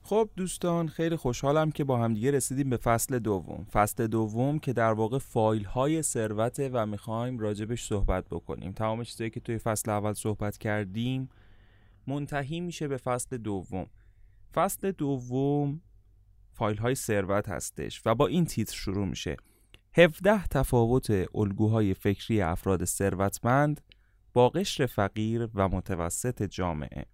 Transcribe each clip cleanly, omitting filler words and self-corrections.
خب دوستان، خیلی خوشحالم که با همدیگه رسیدیم به فصل دوم که در واقع فایل های ثروته و میخوایم راجبش صحبت بکنیم. تمام چیزایی که توی فصل اول صحبت کردیم منتهی میشه به فصل دوم. فصل دوم فایل های ثروت هستش و با این تیتر شروع میشه: 17 تفاوت الگوهای فکری افراد ثروتمند با قشر فقیر و متوسط جامعه.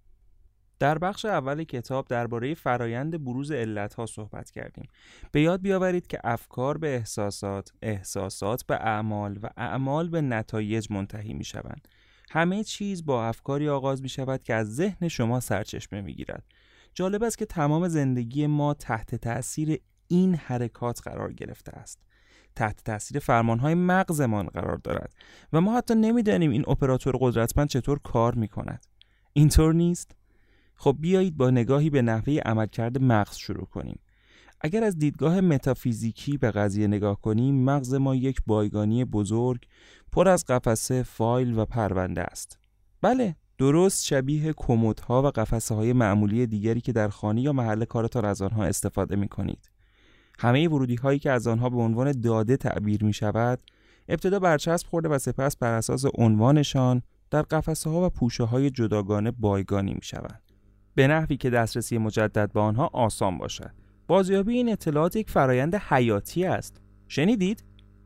در بخش اول کتاب درباره فرایند بروز علت‌ها صحبت کردیم. به یاد بیاورید که افکار به احساسات، احساسات به اعمال و اعمال به نتایج منتهی می‌شوند. همه چیز با افکاری آغاز می‌شود که از ذهن شما سرچشمه می‌گیرد. جالب است که تمام زندگی ما تحت تأثیر این حرکات قرار گرفته است. تحت تأثیر فرمان‌های مغزمان قرار دارد و ما حتی نمی‌دانیم این اپراتور قدرتمند چطور کار می‌کند. اینطور نیست؟ خب بیایید با نگاهی به نحوه عملکرد مغز شروع کنیم. اگر از دیدگاه متافیزیکی به قضیه نگاه کنیم، مغز ما یک بایگانی بزرگ پر از قفسه، فایل و پرونده است. بله، درست شبیه کمدها و قفسه‌های معمولی دیگری که در خانه یا محل کارتان از آنها استفاده می‌کنید. همه ورودی‌هایی که از آنها به عنوان داده تعبیر می‌شود، ابتدا برچسب خورده و سپس بر اساس عنوانشان در قفسه‌ها و پوشه‌های جداگانه بایگانی می‌شوند، به نحوی که دسترسی مجدد به آنها آسان باشد. بازیابی این اطلاعات یک فرایند حیاتی است. شنیدید؟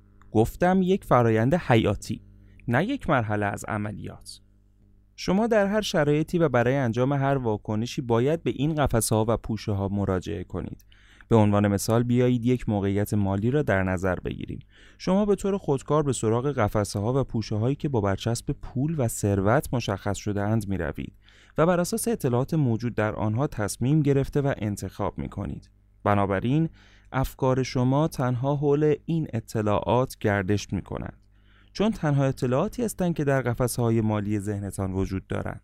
گفتم یک فرایند حیاتی، نه یک مرحله از عملیات. شما در هر شرایطی و برای انجام هر واکنشی باید به این قفسه‌ها و پوشه‌ها مراجعه کنید. به عنوان مثال بیایید یک موقعیت مالی را در نظر بگیریم. شما به طور خودکار به سراغ قفسه‌ها و پوشه‌هایی که با برچسب پول و ثروت مشخص شده‌اند می‌روید و بر اساس اطلاعات موجود در آنها تصمیم گرفته و انتخاب می‌کنید. بنابراین افکار شما تنها حول این اطلاعات گردش می‌کنند، چون تنها اطلاعاتی هستند که در قفسه‌های مالی ذهنتان وجود دارند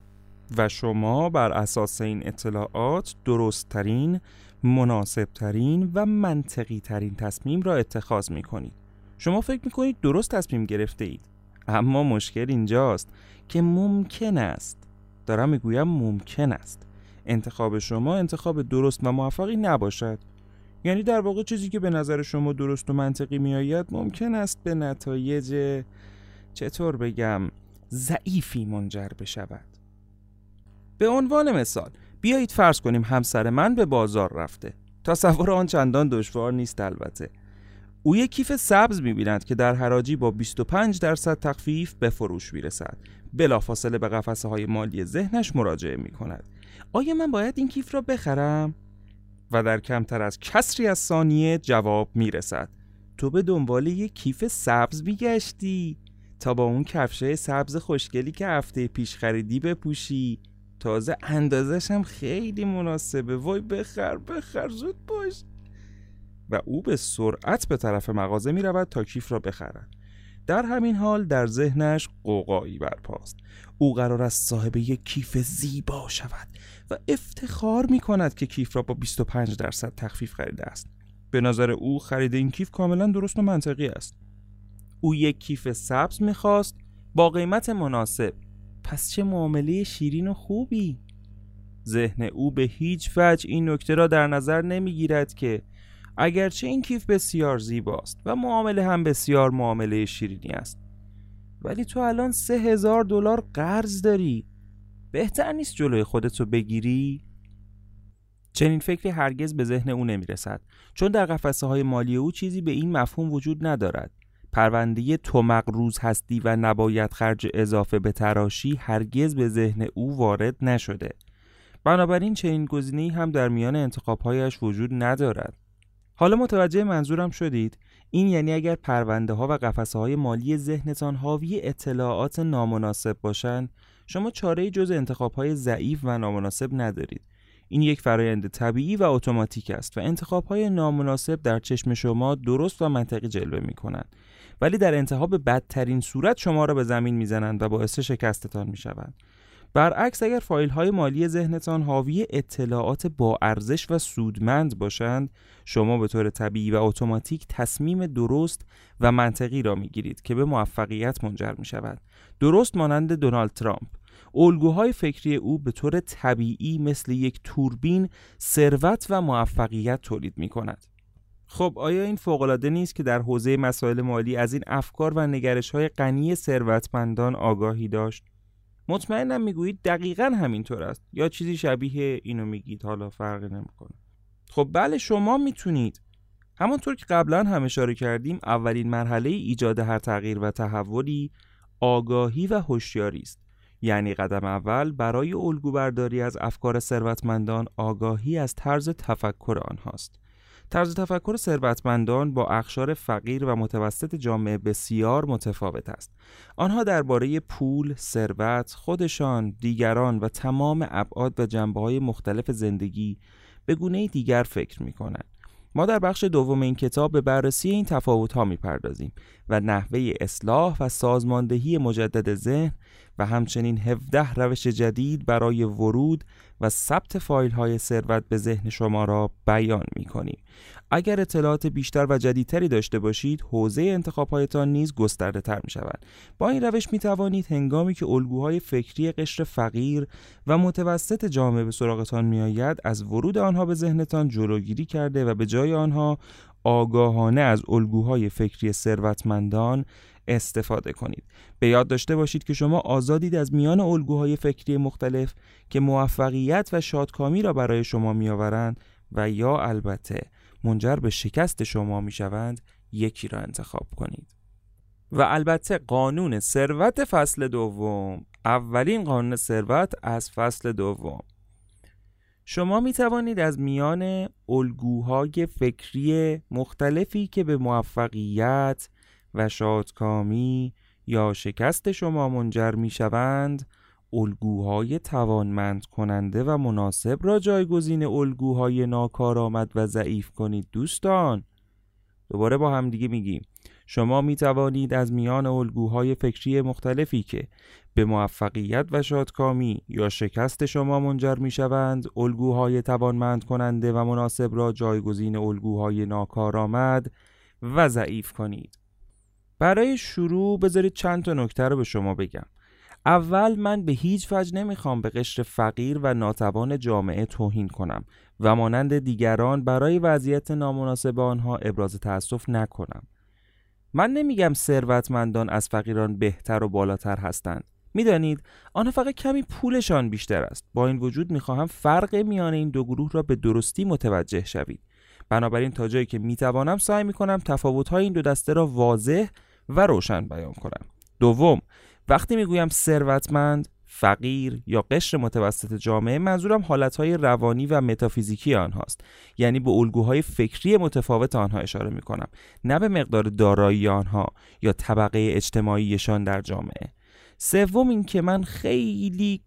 و شما بر اساس این اطلاعات درست‌ترین، مناسب‌ترین و منطقی‌ترین تصمیم را اتخاذ می‌کنید. شما فکر می‌کنید درست تصمیم گرفته اید، اما مشکل اینجاست که ممکن است، دارم میگویم ممکن است، انتخاب شما انتخاب درست و موفقی نباشد. یعنی در واقع چیزی که به نظر شما درست و منطقی میآید ممکن است به نتایج چطور بگم ضعیفی منجر بشود. به عنوان مثال بیایید فرض کنیم همسر من به بازار رفته. تصور آن چندان دشوار نیست البته. او یک کیف سبز می‌بیند که در حراجی با 25% تخفیف به فروش می‌رسد. بلافاصله به قفسه‌های مالی ذهنش مراجعه می‌کند. آیا من باید این کیف را بخرم؟ و در کمتر از کسری از ثانیه جواب می‌رسد: تو به دنبال یک کیف سبز می‌گشتی تا با اون کفشای سبز خوشگلی که هفته پیش خریدی بپوشی. تازه اندازش هم خیلی مناسبه. وای بخر زود باش. و او به سرعت به طرف مغازه می رود تا کیف را بخرد. در همین حال در ذهنش غوغایی برپاست. او قرار است صاحب یک کیف زیبا شود و افتخار می کند که کیف را با 25% تخفیف خریده است. به نظر او خرید این کیف کاملا درست و منطقی است. او یک کیف سبز می خواست با قیمت مناسب. پس چه معامله شیرین و خوبی. ذهن او به هیچ وجه این نکته را در نظر نمی گیرد که اگرچه این کیف بسیار زیباست و معامله هم بسیار معامله شیرینی است، ولی تو الان $3000 قرض داری. بهتر نیست جلوی خودتو بگیری؟ چنین فکری هرگز به ذهن او نمی رسد، چون در قفسه‌های مالی او چیزی به این مفهوم وجود ندارد. پرونده تو مقروض هستی و نباید خرج اضافه به تراشی هرگز به ذهن او وارد نشده. بنابراین چنین گزینه‌ای هم در میان انتخاب‌هایش وجود ندارد. حالا متوجه منظورم شدید؟ این یعنی اگر پرونده ها و قفسه‌های مالی ذهنتان حاوی اطلاعات نامناسب باشند، شما چاره‌ای جز انتخاب‌های ضعیف و نامناسب ندارید. این یک فرآیند طبیعی و اتوماتیک است و انتخاب‌های نامناسب در چشم شما درست و منطقی جلوه می‌کنند، ولی در انتها به بدترین صورت شما را به زمین می‌زنند و باعث شکستتان می‌شوند. برعکس اگر فایل‌های مالی ذهنتان حاوی اطلاعات با ارزش و سودمند باشند، شما به طور طبیعی و اتوماتیک تصمیم درست و منطقی را می‌گیرید که به موفقیت منجر می‌شود. درست مانند دونالد ترامپ. الگوهای فکری او به طور طبیعی مثل یک توربین ثروت و موفقیت تولید می‌کند. خب آیا این فوق‌العاده نیست که در حوزه مسائل مالی از این افکار و نگرش‌های غنی ثروتمندان آگاهی داشت؟ مطمئنم میگویید دقیقاً همینطور است یا چیزی شبیه اینو میگید، حالا فرقی نمیکنه. خب بله، شما میتونید. همونطور که قبلا هم اشاره کردیم، اولین مرحله ایجاد هر تغییر و تحولی آگاهی و هوشیاری است. یعنی قدم اول برای الگو برداری از افکار ثروتمندان آگاهی از طرز تفکر آنهاست. طرز تفکر ثروتمندان با اقشار فقیر و متوسط جامعه بسیار متفاوت است. آنها درباره پول، ثروت، خودشان، دیگران و تمام ابعاد و جنبه‌های مختلف زندگی به گونه‌ای دیگر فکر می‌کنند. ما در بخش دوم این کتاب به بررسی این تفاوت‌ها می‌پردازیم و نحوه اصلاح و سازماندهی مجدد ذهن و همچنین 17 روش جدید برای ورود و ثبت فایل‌های ثروت به ذهن شما را بیان می‌کنیم. اگر اطلاعات بیشتر و جدیدتری داشته باشید، حوزه انتخاب‌هایتان نیز گسترده‌تر می‌شود. با این روش می‌توانید هنگامی که الگوهای فکری قشر فقیر و متوسط جامعه به سراغتان می‌آید، از ورود آنها به ذهنتان جلوگیری کرده و به جای آنها آگاهانه از الگوهای فکری ثروتمندان استفاده کنید. به یاد داشته باشید که شما آزادید از میان الگوهای فکری مختلف که موفقیت و شادکامی را برای شما می‌آورند و یا البته منجر به شکست شما می‌شوند، یکی را انتخاب کنید. و البته قانون ثروت فصل دوم، اولین قانون ثروت از فصل دوم، شما می توانید از میان الگوهای فکری مختلفی که به موفقیت و شادکامی یا شکست شما منجر می شوند، الگوهای توانمند کننده و مناسب را جایگزین الگوهای ناکارآمد و ضعیف کنید. دوستان، دوباره با هم دیگه میگیم، شما می توانید از میان الگوهای فکری مختلفی که به موفقیت و شادکامی یا شکست شما منجر می شوند، الگوهای توانمند کننده و مناسب را جایگزین الگوهای ناکارآمد و ضعیف کنید. برای شروع بذارید چند تا نکته رو به شما بگم. اول، من به هیچ وجه نمیخوام به قشر فقیر و ناتوان جامعه توهین کنم و مانند دیگران برای وضعیت نامناسب آنها ابراز تأسف نکنم. من نمیگم ثروتمندان از فقیران بهتر و بالاتر هستند. میدانید آنها فقط کمی پولشان بیشتر است. با این وجود میخواهم فرق میان این دو گروه را به درستی متوجه شوید. بنابراین تا جایی که میتوانم سعی میکنم تفاوت‌های این دو دسته را واضح و روشن بیان کنم. دوم، وقتی میگویم ثروتمند، فقیر یا قشر متوسط جامعه، منظورم حالتهای روانی و متافیزیکی آنهاست. یعنی به الگوهای فکری متفاوت آنها اشاره میکنم، نه به مقدار دارایی آنها یا طبقه اجتماعیشان در جامعه. سوم، این که من خیلی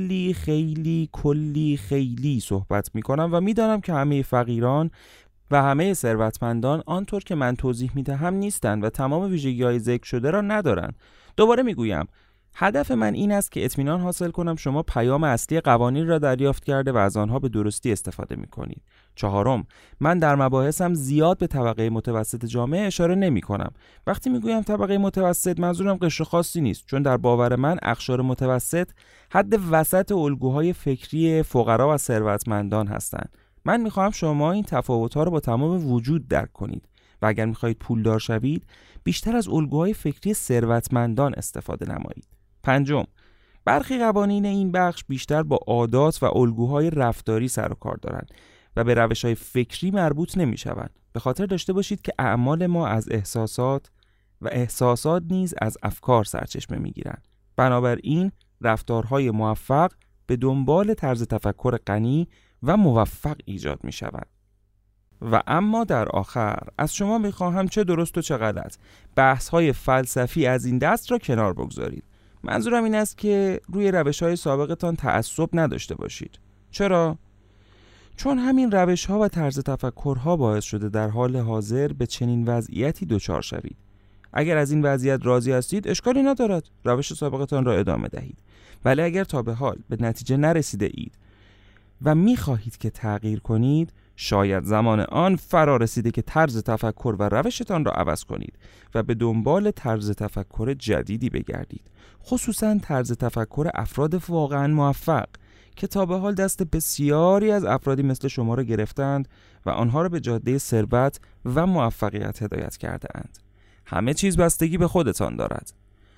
کلی صحبت میکنم و میدانم که همه فقیران و همه ثروتمندان آنطور که من توضیح میدهم نیستند و تمام ویژگی‌های ذکر شده را ندارند. دوباره میگویم، هدف من این است که اطمینان حاصل کنم شما پیام اصلی قوانین را دریافت کرده و از آنها به درستی استفاده می‌کنید. چهارم، من در مباحثم زیاد به طبقه متوسط جامعه اشاره نمی‌کنم. وقتی میگویم طبقه متوسط، منظورم قشر خاصی نیست، چون در باور من اقشار متوسط حد وسط الگوهای فکری فقرا و ثروتمندان هستند. من می‌خواهم شما این تفاوت‌ها را با تمام وجود درک کنید و اگر می‌خواهید پولدار شوید، بیشتر از الگوهای فکری ثروتمندان استفاده نمایید. پنجم، برخی قوانین این بخش بیشتر با عادات و الگوهای رفتاری سر و کار دارند و به روش‌های فکری مربوط نمی‌شوند. به خاطر داشته باشید که اعمال ما از احساسات و احساسات نیز از افکار سرچشمه می‌گیرند. بنابراین رفتارهای موفق به دنبال طرز تفکر غنی و موفق ایجاد می‌شوند. و اما در آخر از شما می‌خواهم چه درست و چه غلط بحث‌های فلسفی از این دست را کنار بگذارید. منظورم این است که روی روش‌های سابقتان تعصب نداشته باشید. چرا؟ چون همین روش‌ها و طرز تفکرها باعث شده در حال حاضر به چنین وضعیتی دچار شوید. اگر از این وضعیت راضی هستید، اشکالی ندارد، روش سابقتان را ادامه دهید. ولی اگر تا به حال به نتیجه نرسیده اید و می‌خواهید که تغییر کنید، شاید زمان آن فرا رسیده که طرز تفکر و روشتان را عوض کنید و به دنبال طرز تفکر جدیدی بگردید، خصوصاً طرز تفکر افراد واقعاً موفق که تا به حال دست بسیاری از افرادی مثل شما را گرفتند و آنها را به جاده ثروت و موفقیت هدایت کرده‌اند. همه چیز بستگی به خودتان دارد.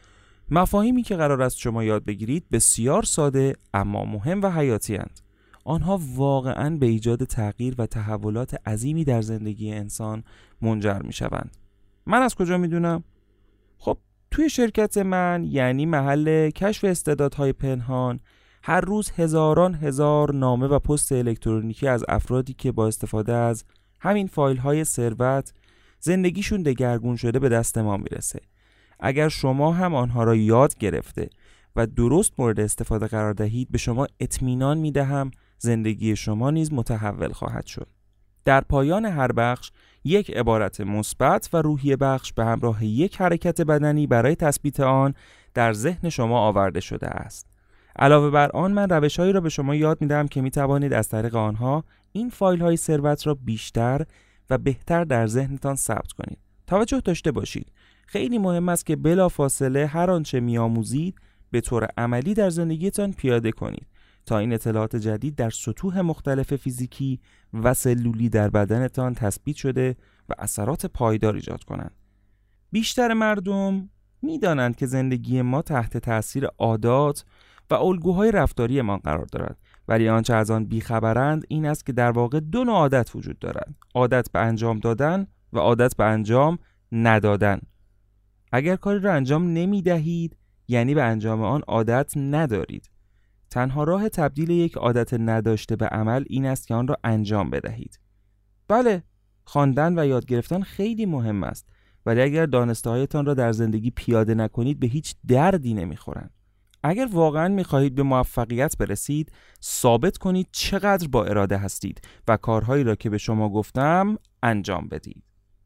مفاهیمی که قرار است شما یاد بگیرید بسیار ساده اما مهم و حیاتی اند. آنها واقعاً به ایجاد تغییر و تحولات عظیمی در زندگی انسان منجر می شوند. من از کجا می دونم؟ خب توی شرکت من، یعنی محل کشف استعدادهای پنهان، هر روز هزاران هزار نامه و پست الکترونیکی از افرادی که با استفاده از همین فایل‌های ثروت زندگیشون دگرگون شده به دست ما میرسه. اگر شما هم آنها را یاد گرفته و درست مورد استفاده قرار دهید، به شما اطمینان میدهم زندگی شما نیز متحول خواهد شد. در پایان هر بخش یک عبارت مثبت و روحیه بخش به همراه یک حرکت بدنی برای تثبیت آن در ذهن شما آورده شده است. علاوه بر آن، من روش‌هایی را به شما یاد می‌دهم که می‌توانید از طریق آنها این فایل‌های ثروت را بیشتر و بهتر در ذهنتان ثبت کنید. توجه داشته باشید، خیلی مهم است که بلافاصله هر آنچه می‌آموزید به طور عملی در زندگیتان پیاده کنید تا این اطلاعات جدید در سطوح مختلف فیزیکی و سلولی در بدنتان تثبیت شده و اثرات پایدار ایجاد کنند. بیشتر مردم می‌دانند که زندگی ما تحت تأثیر عادات و الگوهای رفتاری ما قرار دارد، ولی آنچه از آن بیخبرند این است که در واقع دو نوع عادت وجود دارد: عادت به انجام دادن و عادت به انجام ندادن. اگر کاری را انجام نمی دهید، یعنی به انجام آن عادت ندارید. تنها راه تبدیل یک عادت نداشته به عمل این است که آن را انجام بدهید. بله، خواندن و یاد گرفتن خیلی مهم است، ولی اگر دانسته‌هایتان را در زندگی پیاده نکنید به هیچ دردی نمیخورند. اگر واقعاً می‌خواهید به موفقیت برسید، ثابت کنید چقدر با اراده هستید و کارهایی را که به شما گفتم انجام بدید.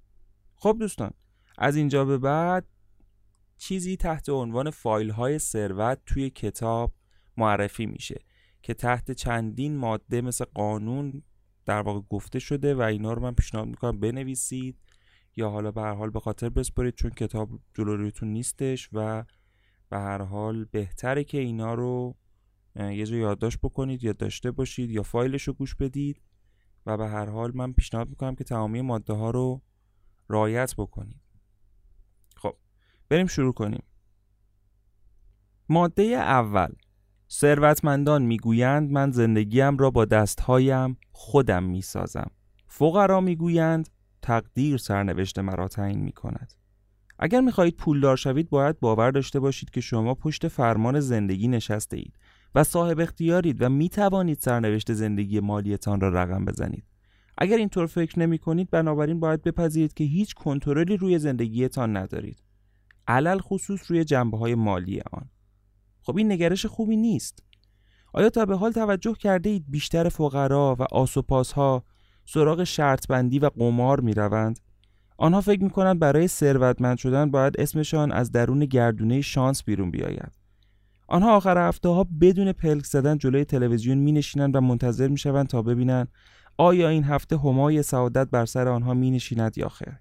خب دوستان، از اینجا به بعد چیزی تحت عنوان فایل‌های ثروت توی کتاب معرفی میشه که تحت چندین ماده مثل قانون در واقع گفته شده و اینا رو من پیشنهاد میکنم بنویسید یا حالا به هر حال به خاطر بسپارید، چون کتاب جلویتون نیستش و به هر حال بهتره که اینا رو یه جا یادداشت بکنید یا داشته باشید یا فایلش رو گوش بدید و به هر حال من پیشنهاد میکنم که تمامی ماده ها رو رعایت بکنید. خب بریم شروع کنیم. ماده اول: ثروتمندان میگویند من زندگیم را با دستهایم خودم میسازم. فقرا میگویند تقدیر سرنوشت مرا تعیین میکند. اگر میخواهید پولدار شوید باید باور داشته باشید که شما پشت فرمان زندگی نشسته اید و صاحب اختیارید و میتوانید سرنوشت زندگی مالیتان را رقم بزنید. اگر اینطور فکر نمی کنید، بنابراین باید بپذیرید که هیچ کنترلی روی زندگیتان ندارید، علل خصوص روی جنبه‌های مالی آن. خب این نگرش خوبی نیست. آیا تا به حال توجه کرده اید بیشتر فقرا و آسوپاس‌ها سراغ شرط بندی و قمار می روند؟ آنها فکر می کنند برای ثروتمند شدن باید اسمشان از درون گردونه شانس بیرون بیاید. آنها آخر هفته ها بدون پلک زدن جلوی تلویزیون می نشینند و منتظر می شوند تا ببینند آیا این هفته همای سعادت بر سر آنها می نشیند یا خیر.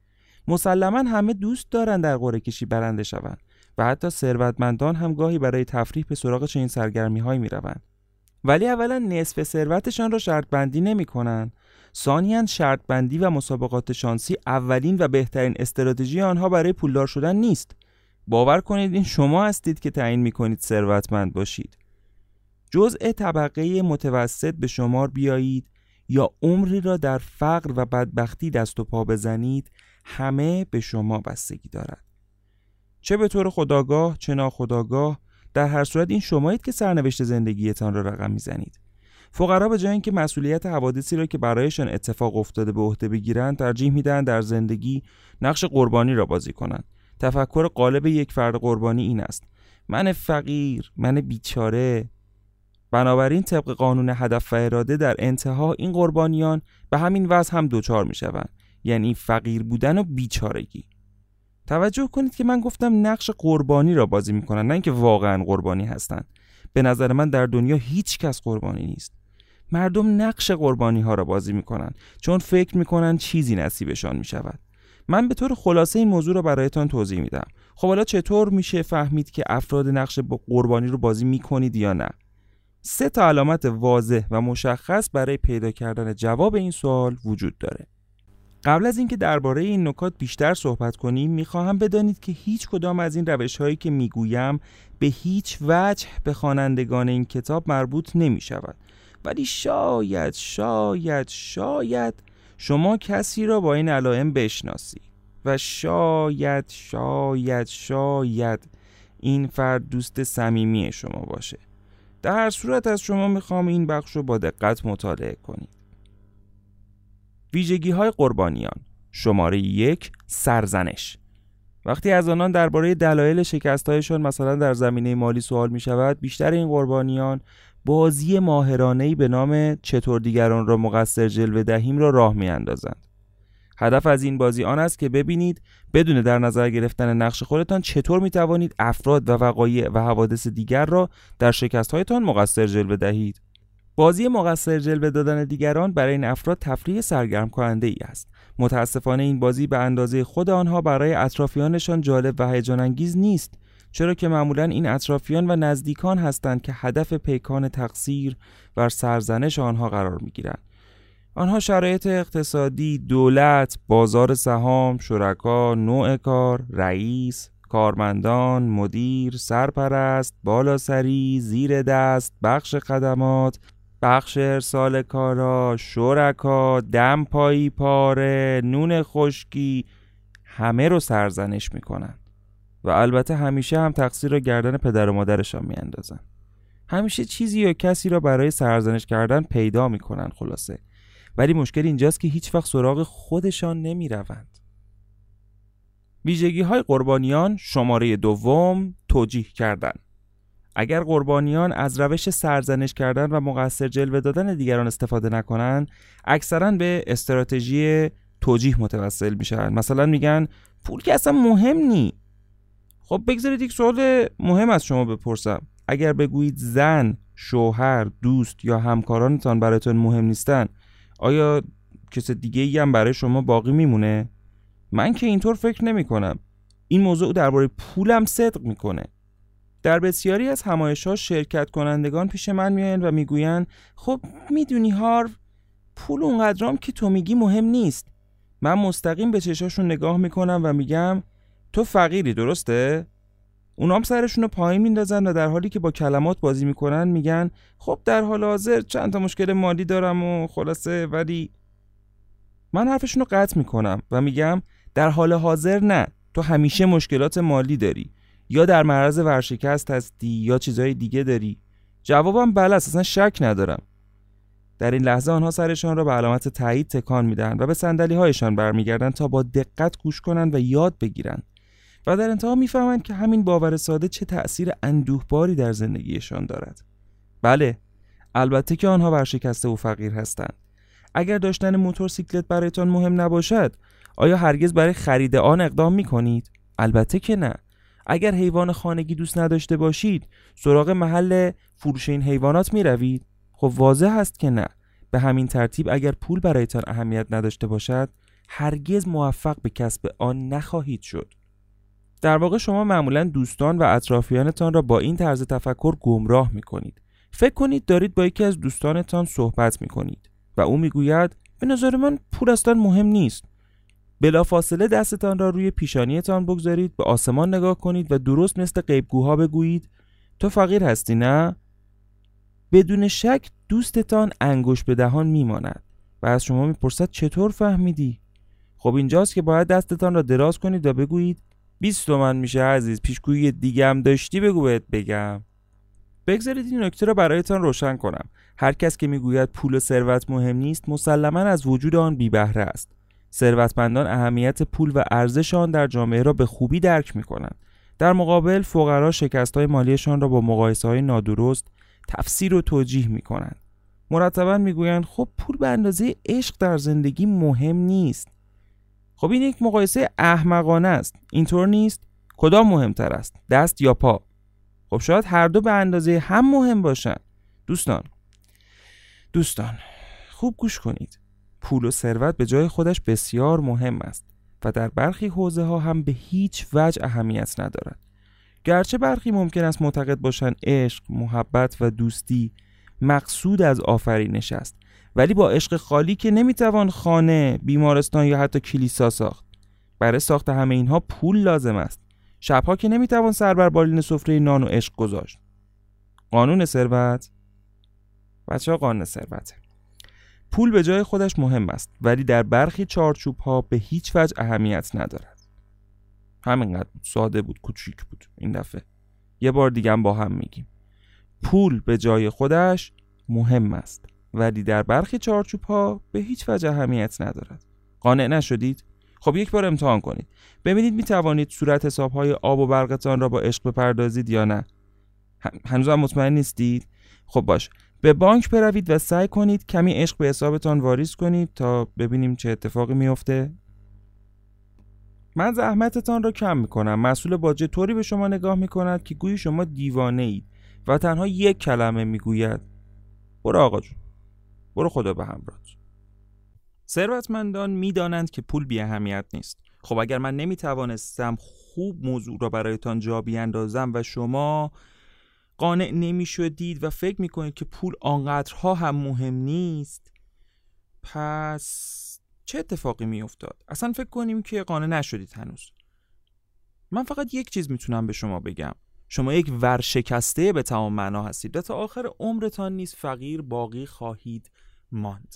مسلماً همه دوست دارند در قرعه کشی برنده شوند و حتی ثروتمندان هم گاهی برای تفریح به سراغ چنین سرگرمی‌هایی می‌روند. ولی اولا نصف ثروتشان را شرط بندی نمی‌کنند. ثانیاً شرط بندی و مسابقات شانسی اولین و بهترین استراتژی آنها برای پولدار شدن نیست. باور کنید این شما هستید که تعیین می‌کنید ثروتمند باشید. جزء طبقه متوسط به شمار بیایید یا عمری را در فقر و بدبختی دست و پا بزنید، همه به شما بستگی دارد. چه به طور خودآگاه چه ناخودآگاه، در هر صورت این شمایید که سرنوشت زندگیتان را رقم میزنید. فقرا به جای اینکه مسئولیت حوادثی را که برایشان اتفاق افتاده به عهده بگیرند، ترجیح میدن در زندگی نقش قربانی را بازی کنند. تفکر غالب یک فرد قربانی این است: من فقیر، من بیچاره. بنابراین طبق قانون هدف و اراده در انتها این قربانیان به همین وضع هم دوچار میشوند، یعنی فقیر بودن و بیچارگی. توجه کنید که من گفتم نقش قربانی را بازی میکنن، نه اینکه واقعا قربانی هستن. به نظر من در دنیا هیچ کس قربانی نیست. مردم نقش قربانی ها را بازی میکنن چون فکر میکنن چیزی نصیبشان میشود. من به طور خلاصه این موضوع را برایتان توضیح میدم. خب حالا چطور میشه فهمید که افراد نقش قربانی رو بازی میکنید یا نه؟ 3 علامت واضح و مشخص برای پیدا کردن جواب این سوال وجود داره. قبل از اینکه درباره این نکات بیشتر صحبت کنیم، میخواهم بدانید که هیچ کدام از این روش‌هایی که میگویم به هیچ وجه به خوانندگان این کتاب مربوط نمیشود. ولی شاید شما کسی را با این علائم بشناسی و شاید این فرد دوست صمیمی شما باشه. در هر صورت از شما میخوام این بخش رو با دقت مطالعه کنید. ویژگی‌های قربانیان. شماره 1. سرزنش. وقتی از آنان درباره دلایل شکست‌هایشان مثلا در زمینه مالی سوال می‌شود، بیشتر این قربانیان بازی ماهرانه‌ای به نام چطور دیگران را مقصر جلوه دهیم را راه می‌اندازند. هدف از این بازی آن است که ببینید بدون در نظر گرفتن نقش خودتان چطور می‌توانید افراد و وقایع و حوادث دیگر را در شکست‌هایتان مقصر جلوه دهید. بازی مقصر جلوه دادن دیگران برای این افراد تفریح سرگرم کننده ای است. متاسفانه این بازی به اندازه خود آنها برای اطرافیانشان جالب و هیجان انگیز نیست، چرا که معمولاً این اطرافیان و نزدیکان هستند که هدف پیکان تقصیر و سرزنش آنها قرار می‌گیرند. آنها شرایط اقتصادی، دولت، بازار سهام، شرکا، نوع کار، رئیس، کارمندان، مدیر، سرپرست، بالاسری، زیر دست، بخش خدمات، بخش ارسال کارا، شرکا، دمپایی پاره، نون خشکی، همه رو سرزنش میکنن و البته همیشه هم تقصیر را گردن پدر و مادرشان میاندازن. همیشه چیزی یا کسی را برای سرزنش کردن پیدا میکنن خلاصه. ولی مشکل اینجاست که هیچ وقت سراغ خودشان نمیروند. ویژگی‌های قربانیان. شماره 2. توجیه کردن. اگر قربانیان از روش سرزنش کردن و مقصر جلوه دادن دیگران استفاده نکنن، اکثرا به استراتژی توجیه متوسل میشن. مثلا میگن پول که اصلا مهم نی. خب بگذارید یک سوال مهم از شما بپرسم. اگر بگویید زن، شوهر، دوست یا همکارانتان براتون مهم نیستن، آیا کس دیگه‌ای هم برای شما باقی میمونه؟ من که اینطور فکر نمی کنم. این موضوع درباره پولم صدق میکنه. در بسیاری از همایش‌ها شرکت کنندگان پیش من میآیند و میگویند خب میدونی هارو، پول اونقدرام که تو میگی مهم نیست. من مستقیم به چشاشون نگاه میکنم و میگم تو فقیری، درسته؟ اونام سرشون رو پایین میندازن و در حالی که با کلمات بازی میکنن میگن خب در حال حاضر چند تا مشکل مالی دارم و خلاصه، ولی من حرفشون رو قطع میکنم و میگم در حال حاضر نه، تو همیشه مشکلات مالی داری، یا در معرض ورشکست هستی یا چیزهای دیگه داری. جوابم بله، اصلا شک ندارم. در این لحظه آنها سرشان را به علامت تایید تکان میدن و به صندلی هایشان برمیگردن تا با دقت گوش کنن و یاد بگیرن و در انتها میفهمند که همین باور ساده چه تأثیر اندوهباری در زندگیشان دارد. بله، البته که آنها ورشکسته و فقیر هستند. اگر داشتن موتورسیکلت برایتان مهم نباشد، آیا هرگز برای خرید آن اقدام میکنید؟ البته که نه. اگر حیوان خانگی دوست نداشته باشید، سراغ محل فروش این حیوانات میروید؟ خب واضح است که نه. به همین ترتیب اگر پول برایتان اهمیت نداشته باشد، هرگز موفق به کسب آن نخواهید شد. در واقع شما معمولاً دوستان و اطرافیانتان را با این طرز تفکر گمراه میکنید. فکر کنید دارید با یکی از دوستانتان صحبت میکنید و او میگوید به نظر من پول اصلا مهم نیست. بلافاصله دستتان را روی پیشانیتان بگذارید، به آسمان نگاه کنید و درست مثل غیبگوها بگویید تو فقیر هستی نه؟ بدون شک دوستتان انگشت به دهان میماند و از شما میپرسد چطور فهمیدی؟ خب اینجاست که باید دستتان را دراز کنید و بگویید 20 تومن میشه عزیز، پیشگویی دیگه هم داشتی بگو بهت بگم. بگذارید این نکته را برایتان روشن کنم. هر کس که میگوید پول و ثروت مهم نیست، مسلماً از وجود آن بی بهره است. ثروتمندان اهمیت پول و ارزش آن در جامعه را به خوبی درک می‌کنند. در مقابل فقرا شکست‌های مالیشان را با مقایسه‌های نادرست تفسیر و توجیه می‌کنند. مرتباً می‌گویند خب پول به اندازه عشق در زندگی مهم نیست. خب این یک مقایسه احمقانه است. اینطور نیست؟ کدام مهمتر است؟ دست یا پا؟ خب شاید هر دو به اندازه هم مهم باشند. دوستان، دوستان خوب گوش کنید. پول و ثروت به جای خودش بسیار مهم است و در برخی حوزه ها هم به هیچ وجه اهمیت ندارد. گرچه برخی ممکن است معتقد باشند عشق، محبت و دوستی مقصود از آفرینش است، ولی با عشق خالی که نمیتوان خانه، بیمارستان یا حتی کلیسا ساخت. برای ساخت همه اینها پول لازم است. شبها که نمیتوان سر بر بالین سفره نان و عشق گذاشت. قانون ثروت. بچه‌ها قانون ثروت. پول به جای خودش مهم است ولی در برخی چارچوب‌ها به هیچ وجه اهمیت ندارد. همینقدر بود. ساده بود، کوچیک بود. این دفعه یه بار دیگه هم با هم میگیم. پول به جای خودش مهم است ولی در برخی چارچوب‌ها به هیچ وجه اهمیت ندارد. قانع نشدید؟ خب یک بار امتحان کنید. ببینید میتوانید صورت حساب‌های آب و برقتان را با عشق بپردازید یا نه. هنوز هم مطمئن نیستید؟ خب باش. به بانک بروید و سعی کنید کمی عشق به حسابتان واریز کنید تا ببینیم چه اتفاقی میفته. من زحمتتان را کم میکنم. مسئول باجه طوری به شما نگاه میکند که گویی شما دیوانه اید و تنها یک کلمه میگوید: برو آقا جون، برو خدا به همراهت. ثروتمندان میدانند که پول بی اهمیت نیست. خب اگر من نمیتوانستم خوب موضوع را برایتان جا بیاندازم و شما قانع نمیشدید و فکر میکنید که پول آنقدرها هم مهم نیست، پس چه اتفاقی میافتاد؟ اصلا فکر کنیم که قانع نشدید هنوز. من فقط یک چیز میتونم به شما بگم: شما یک ورشکسته به تمام معنا هستید و تا آخر عمرتان نیز فقیر باقی خواهید ماند.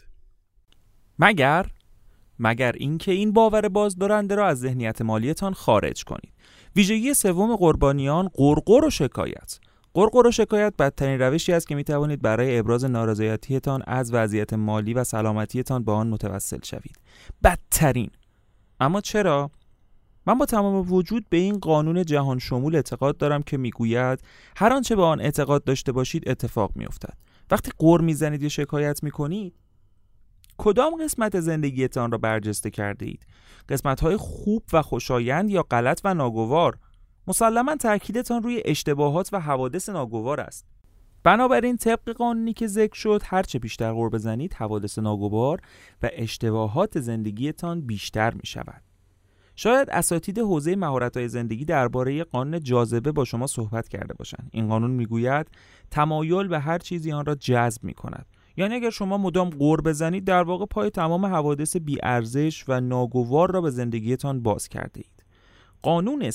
مگر اینکه این باور بازدارنده را از ذهنیت مالیتان خارج کنید. ویژگی سوم قربانیان: غرغر و شکایت. غرغر و شکایت بدترین روشی است که می توانید برای ابراز نارضایتیتان از وضعیت مالی و سلامتیتان به آن متوسل شوید. بدترین. اما چرا؟ من با تمام وجود به این قانون جهان شمول اعتقاد دارم که میگوید هر آنچه به آن اعتقاد داشته باشید اتفاق میافتد. وقتی غر میزنید یا شکایت میکنید، کدام قسمت زندگیتان را برجسته کرده اید؟ قسمت‌های خوب و خوشایند یا غلط و ناگوار؟ مسلماً تأکیدتان روی اشتباهات و حوادث ناگوار است. بنابراین طبق قانونی که ذکر شد، هر چه بیشتر غر بزنید، حوادث ناگوار و اشتباهات زندگیتان بیشتر می شود. شاید اساتید حوزه مهارت‌های زندگی درباره قانون جاذبه با شما صحبت کرده باشند. این قانون میگوید تمایل به هر چیزی آن را جذب می‌کند. یعنی اگر شما مدام غر بزنید، در واقع پای تمام حوادث بی‌ارزش و ناگوار را به زندگیتان باز کرده اید. قانون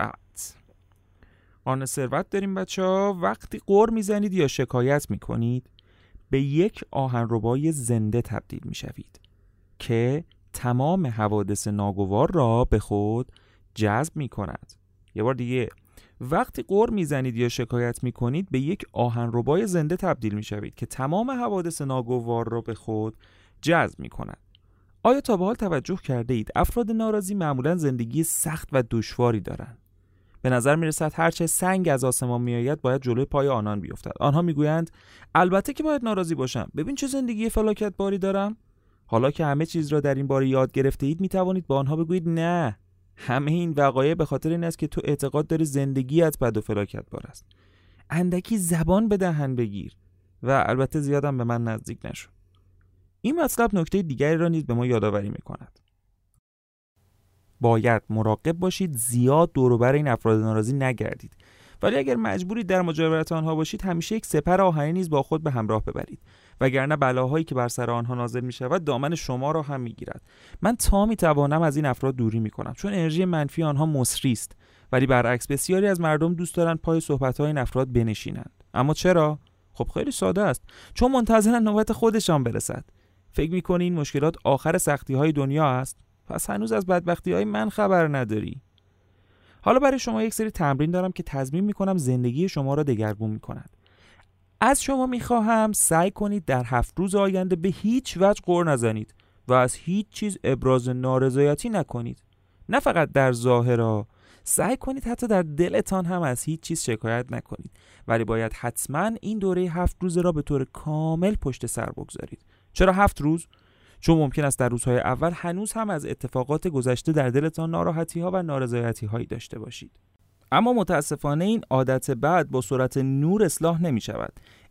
ثروت داریم بچه‌ها. وقتی غر میزنید یا شکایت میکنید، به یک آهنربای زنده تبدیل میشوید که تمام حوادث ناگوار را به خود جذب میکند. یه بار دیگه، وقتی غر میزنید یا شکایت میکنید، به یک آهنربای زنده تبدیل میشوید که تمام حوادث ناگوار را به خود جذب میکند. آیا تا به حال توجه کرده اید افراد ناراضی معمولا زندگی سخت و دشواری دارند؟ به نظر میرسد هرچه سنگ از آسمان میآید باید جلوی پای آنان بیفتد. آنها میگویند البته که باید ناراضی باشم، ببین چه زندگی فلاکت باری دارم. حالا که همه چیز را در این باره یاد گرفته اید، میتوانید با آنها بگویید نه، همه این وقایع به خاطر این است که تو اعتقاد داری زندگیت بد و فلاکت بار است. اندکی زبان به دهن بگیر و البته زیادم به من نزدیک نشو. این مطلب نکته دیگری را نیز به ما یادآوری میکند. باید مراقب باشید زیاد دور و بر این افراد ناراضی نگردید، ولی اگر مجبورید در مجاورت آنها باشید، همیشه یک سپر آهنی نیز با خود به همراه ببرید، وگرنه بلاهایی که بر سر آنها نازل می شود دامن شما را هم می گیرد. من تا می توانم از این افراد دوری می کنم، چون انرژی منفی آنها مصری است، ولی برعکس بسیاری از مردم دوست دارند پای صحبت‌های این افراد بنشینند. اما چرا؟ خب خیلی ساده است، چون منتظرن نوبت خودشان برسد. فکر می‌کنی این مشکلات آخر سختی‌های دنیا است؟ پس هنوز از بدبختی‌های من خبر نداری. حالا برای شما یک سری تمرین دارم که تضمین می‌کنم زندگی شما را دگرگون می‌کند. از شما می‌خواهم سعی کنید در 7 روز آینده به هیچ وجه غر نزنید و از هیچ چیز ابراز نارضایتی نکنید. نه فقط در ظاهرا، سعی کنید حتی در دلتان هم از هیچ چیز شکایت نکنید، ولی باید حتما این دوره 7 روزه را به طور کامل پشت سر بگذارید. چرا 7 روز؟ چون ممکن است در روزهای اول هنوز هم از اتفاقات گذشته در دلتان ناراحتی‌ها و نارضایتی‌هایی داشته باشید. اما متاسفانه این عادت بد با سرعت نور اصلاح نمی شود.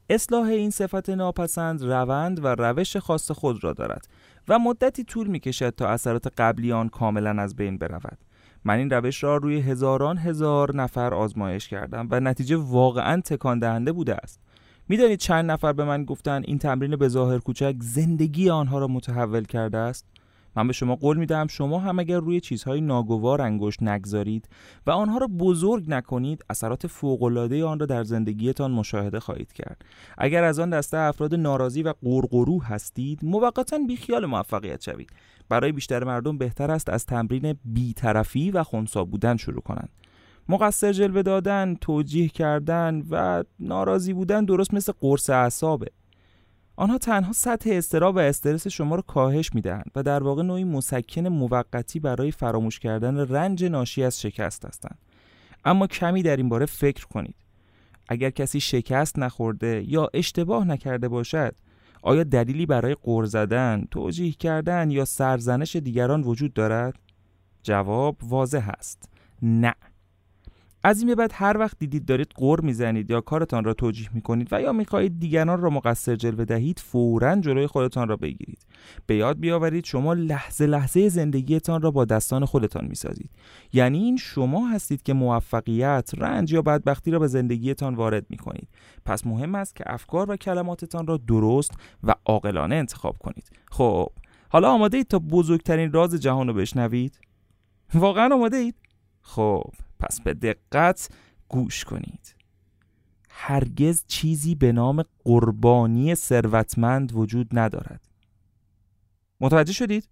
اصلاح این صفت ناپسند روند و روش خاص خود را دارد و مدتی طول می‌کشد تا اثرات قبلی آن کاملا از بین برود. من این روش را روی هزاران هزار نفر آزمایش کردم و نتیجه واقعا تکان دهنده بوده است. میدانید چند نفر به من گفتن این تمرین به ظاهر کوچک زندگی آنها را متحول کرده است؟ من به شما قول میدهم شما هم اگر روی چیزهای ناگوار انگشت نگذارید و آنها را بزرگ نکنید، اثرات فوق‌العاده آن را در زندگیتان مشاهده خواهید کرد. اگر از آن دسته افراد ناراضی و قرقرو هستید، موقتاً بیخیال موفقیت شوید. برای بیشتر مردم بهتر است از تمرین بی‌طرفی و خنثی بودن شروع کنند. مقصر جلوه دادن، توجیه کردن و ناراضی بودن درست مثل قرص اعصابه. آنها تنها سطح اضطراب و استرس شما را کاهش می‌دهند و در واقع نوعی مسکن موقتی برای فراموش کردن رنج ناشی از شکست هستند. اما کمی در این باره فکر کنید. اگر کسی شکست نخورده یا اشتباه نکرده باشد، آیا دلیلی برای غر زدن، توجیه کردن یا سرزنش دیگران وجود دارد؟ جواب واضح است. نه. از این به بعد هر وقت دیدید دارید غر میزنید یا کارتان را توجیه میکنید و یا میخواهید دیگران را مقصر جلوه دهید، فوراً جلوی خودتان را بگیرید. به یاد بیاورید شما لحظه لحظه زندگیتان را با دستان خودتان میسازید. یعنی این شما هستید که موفقیت، رنج یا بدبختی را به زندگیتان وارد میکنید. پس مهم است که افکار و کلماتتان را درست و عاقلانه انتخاب کنید. خب، حالا آماده اید تا بزرگترین راز جهان رو بشنوید؟ واقعاً آماده اید؟ خب، پس به دقت گوش کنید. هرگز چیزی به نام قربانی ثروتمند وجود ندارد. متوجه شدید؟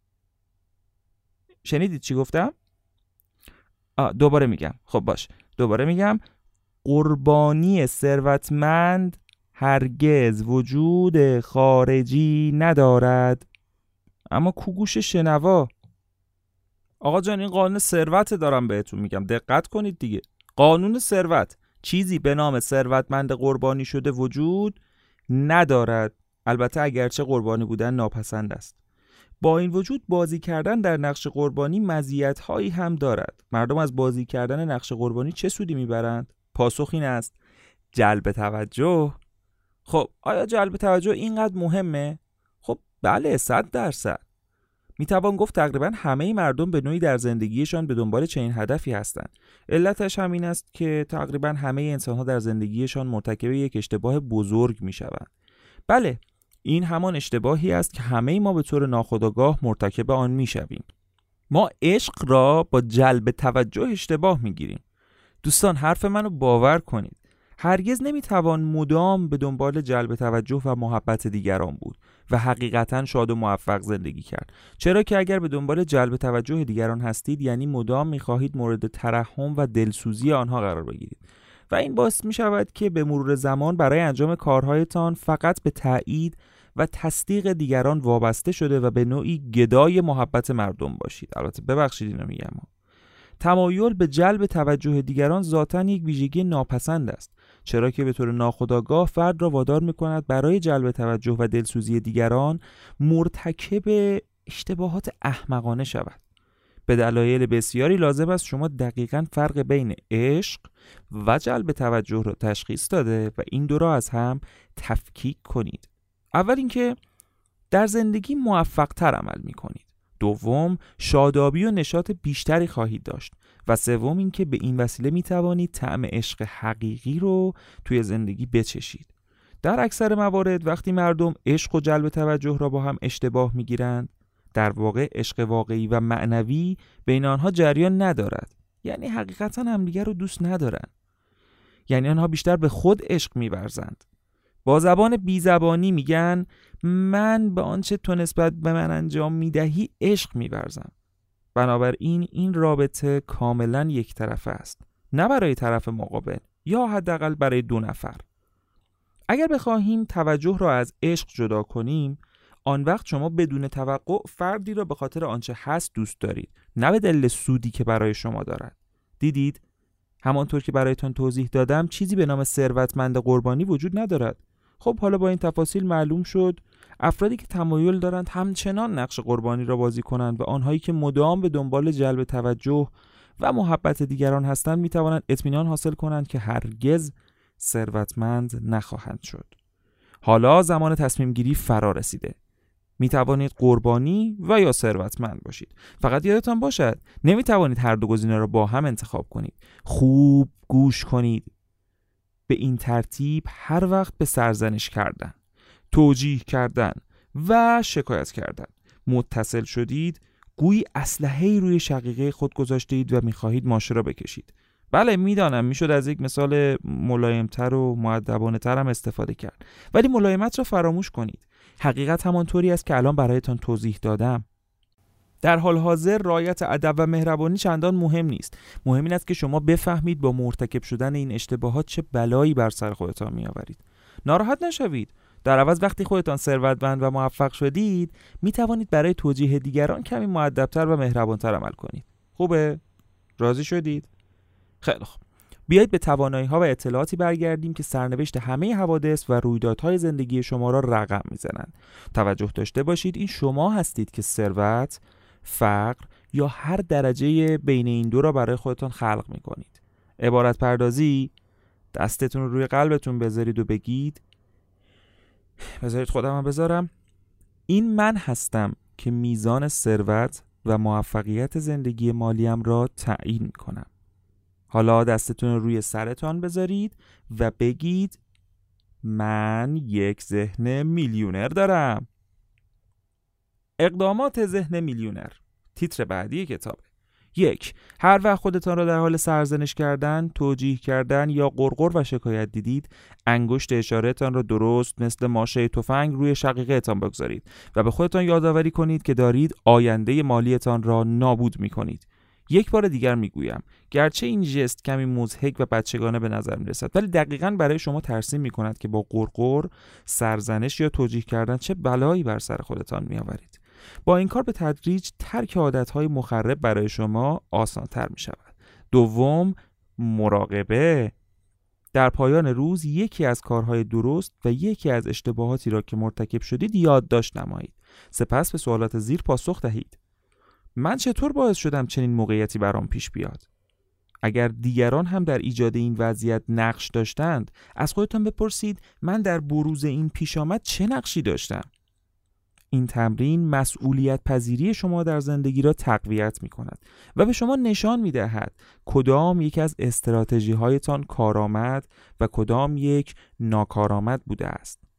شنیدید چی گفتم؟ دوباره میگم. خب باش، دوباره میگم. قربانی ثروتمند هرگز وجود خارجی ندارد. اما کو گوش شنوا؟ آقا جان، این قانون ثروت دارم بهتون میگم، دقت کنید دیگه. قانون ثروت، چیزی به نام ثروتمند قربانی شده وجود ندارد. البته اگرچه قربانی بودن ناپسند است. با این وجود بازی کردن در نقش قربانی مزیت‌هایی هم دارد. مردم از بازی کردن نقش قربانی چه سودی میبرند؟ پاسخ این است: جلب توجه. خب آیا جلب توجه اینقدر مهمه؟ خب بله، 100%. میتوان گفت تقریبا همه مردم به نوعی در زندگیشان به دنبال چنین هدفی هستند. علتش همین است که تقریبا همه انسان‌ها در زندگیشان مرتکب یک اشتباه بزرگ میشوند. بله، این همان اشتباهی است که همه ما به طور ناخودآگاه مرتکب آن میشویم. ما عشق را با جلب توجه اشتباه میگیریم. دوستان، حرف منو باور کنید. هرگز نمیتوان مدام به دنبال جلب توجه و محبت دیگران بود و حقیقتاً شاد و موفق زندگی کرد. چرا که اگر به دنبال جلب توجه دیگران هستید، یعنی مدام میخواهید مورد ترحم و دلسوزی آنها قرار بگیرید و این باعث میشود که به مرور زمان برای انجام کارهایتان فقط به تایید و تصدیق دیگران وابسته شده و به نوعی گدای محبت مردم باشید. البته ببخشید اینو میگم، تمایل به جلب توجه دیگران ذاتاً یک ویژگی ناپسند است، چرا که به طور ناخودآگاه فرد را وادار می‌کند برای جلب توجه و دلسوزی دیگران مرتکب اشتباهات احمقانه شود. به دلایل بسیاری لازم است شما دقیقاً فرق بین عشق و جلب توجه را تشخیص داده و این دو را از هم تفکیک کنید. اول اینکه در زندگی موفق‌تر عمل می‌کنید. دوم، شادابی و نشاط بیشتری خواهید داشت و سوم اینکه به این وسیله میتوانید طعم عشق حقیقی رو توی زندگی بچشید. در اکثر موارد وقتی مردم عشق و جلب توجه را با هم اشتباه میگیرند، در واقع عشق واقعی و معنوی بین آنها جریان ندارد. یعنی حقیقتا همدیگر رو دوست ندارند. یعنی آنها بیشتر به خود عشق می‌ورزند. با زبان بی‌زبانی میگن من به آنچه تو نسبت به من انجام میدهی عشق می‌ورزم. بنابراین این رابطه کاملا یک طرفه است، نه برای طرف مقابل یا حداقل برای دو نفر. اگر بخواهیم توجه را از عشق جدا کنیم، آن وقت شما بدون توقع فردی را به خاطر آنچه هست دوست دارید، نه به دلیل سودی که برای شما دارد. دیدید؟ همانطور که برایتان توضیح دادم چیزی به نام ثروتمند قربانی وجود ندارد. خب حالا با این تفاصیل معلوم شد افرادی که تمایل دارند همچنان نقش قربانی را بازی کنند و آنهایی که مدام به دنبال جلب توجه و محبت دیگران هستند میتوانند اطمینان حاصل کنند که هرگز ثروتمند نخواهند شد. حالا زمان تصمیم گیری فرا رسیده. می توانید قربانی و یا ثروتمند باشید. فقط یادتان باشد نمی توانید هر دو گزینه را با هم انتخاب کنید. خوب گوش کنید. به این ترتیب هر وقت به سرزنش کردن، توجیه کردن و شکایت کردن متصل شدید، گویی اسلحه‌ای روی شقیقه خود گذاشتید و می‌خواهید ماشه را بکشید. بله میدانم میشد از یک مثال ملایمتر و مؤدبانه‌تر هم استفاده کرد، ولی ملایمت را فراموش کنید. حقیقت همانطوری است که الان برایتان توضیح دادم. در حال حاضر رعایت ادب و مهربانی چندان مهم نیست. مهم این است که شما بفهمید با مرتکب شدن این اشتباهات چه بلایی بر سر خودتان میآورید. ناراحت نشوید. در عوض وقتی خودتان ثروتمند و موفق شدید، می توانید برای توجیه دیگران کمی مؤدب‌تر و مهربان‌تر عمل کنید. خوبه؟ راضی شدید؟ خیلی خوب. بیایید به توانایی‌ها و اطلاعاتی برگردیم که سرنوشت همه حوادث و رویدادهای زندگی شما را رقم می‌زنند. توجه داشته باشید این شما هستید که ثروت، فقر یا هر درجه بین این دو را برای خودتان خلق می‌کنید. عبارت پردازی، دستتون رو روی قلبتون بذارید و بگید، بذارید خودم هم بذارم، این من هستم که میزان ثروت و موفقیت زندگی مالیم را تعیین می‌کنم. حالا دستتون رو روی سرتان بذارید و بگید من یک ذهن میلیونر دارم. اقدامات ذهن میلیونر، تیتر بعدی کتابه. 1. هر وقت خودتان را در حال سرزنش کردن، توجیه کردن یا غرغر و شکایت دیدید، انگشت اشارهتان را درست مثل ماشه تفنگ روی شقیقه‌تان بگذارید و به خودتان یادآوری کنید که دارید آینده مالیتان را نابود می‌کنید. یک بار دیگر میگویم، گرچه این ژست کمی مضحک و بچگانه به نظر میرسد، ولی دقیقاً برای شما ترسیم میکند که با غرغر، سرزنش یا توجیه کردن چه بلایی بر سر خودتان میآورید. با این کار به تدریج ترک عادتهای مخرب برای شما آسان‌تر میشود. 2. مراقبه. در پایان روز یکی از کارهای درست و یکی از اشتباهاتی را که مرتکب شدید یادداشت نمایید. سپس به سوالات زیر پاسخ دهید. من چطور باعث شدم چنین موقعیتی برام پیش بیاد؟ اگر دیگران هم در ایجاد این وضعیت نقش داشتند، از خودتان بپرسید من در بروز این پیش آمد چه نقشی داشتم؟ این تمرین مسئولیت پذیری شما در زندگی را تقویت می کند و به شما نشان می دهد کدام یک از استراتژی هایتان کارآمد و کدام یک ناکارآمد بوده است.